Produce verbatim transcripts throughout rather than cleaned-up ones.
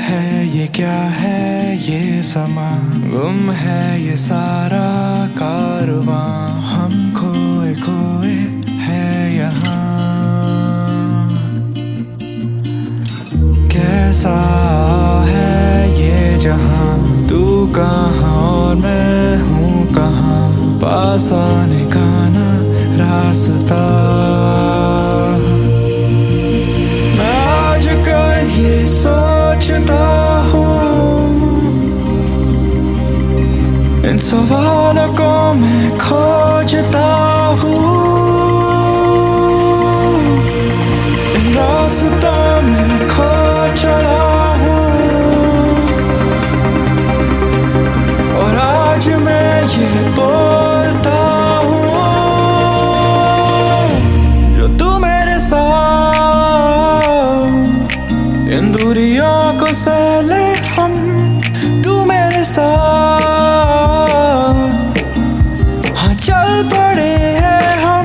है ये क्या है ये समा, गुम है ये सारा कारवां, हम खोए खोए है यहाँ। कैसा है ये जहां, तू कहाँ और मैं हूँ कहाँ, पास आने का ना रास्ता। मैं आज कल ये सोचता हूँ, इन सवालों को मैं खोजता हूँ, इन रास्तों में खो चला हूँ, और आज मैं ये बोलता हूँ, जो तू मेरे साथ, इन दूरियों को सह ले हम, तू मेरे साथ, हाँ चल पड़े हैं हम।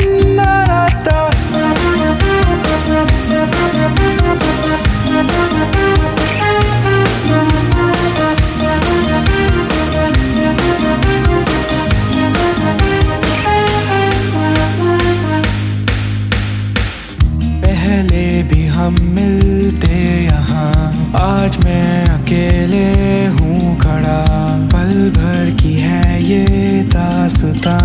पहले भी हम मिलते यहाँ, आज मैं अकेले हूँ खड़ा, पल भर की है ये दास्तां।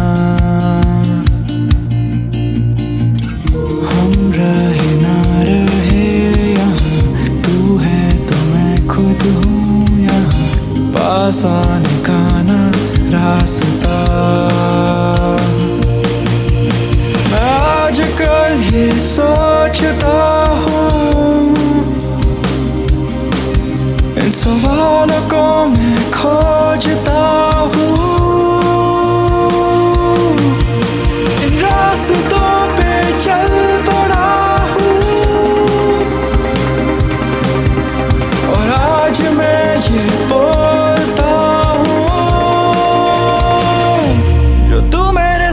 हम रहे ना रहे यहाँ, तू है तो मैं खुद हूँ यहाँ, पास आने का ना रास्ता। मैं आज कल ये सोचता हूँ, इन सवालों को मैं खोजता हूँ, इन रास्तों पे चल पड़ा हूँ, और आज मैं ये बोलता हूँ, जो तू मेरे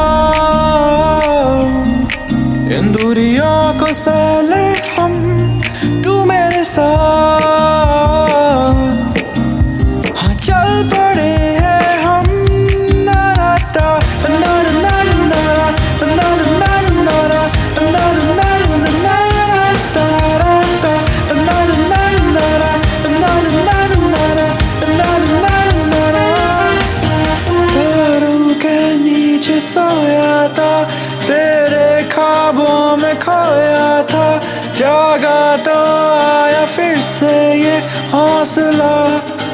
साथ, इन दूरियों को सह ले हम, तू मेरे साथ, हाँ चल पड़े हैं हम। तारों के नीचे सोया था, तेरे ख्वाबों में खोया था, जागा तो आया फिर से ये हौसला।